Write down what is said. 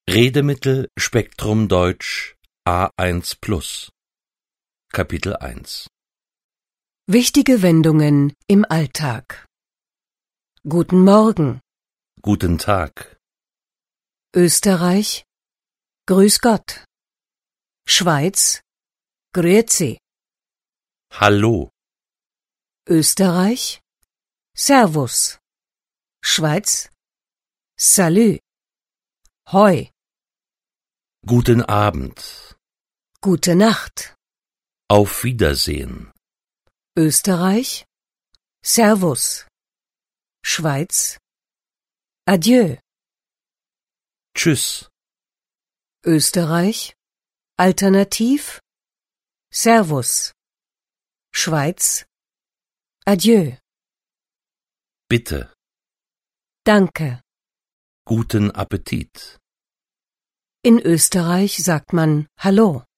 Redemittel Spektrum Deutsch A1+. Kapitel 1. Wichtige Wendungen im Alltag. Guten Morgen. Guten Tag. Österreich. Grüß Gott. Schweiz. Grüezi. Hallo. Österreich. Servus. Schweiz. Salü. Hoi. Guten Abend. Gute Nacht. Auf Wiedersehen. Österreich. Servus. Schweiz. Adieu. Tschüss. Österreich. Alternativ. Servus. Schweiz. Adieu. Bitte. Danke. Guten Appetit. In Österreich sagt man Hallo.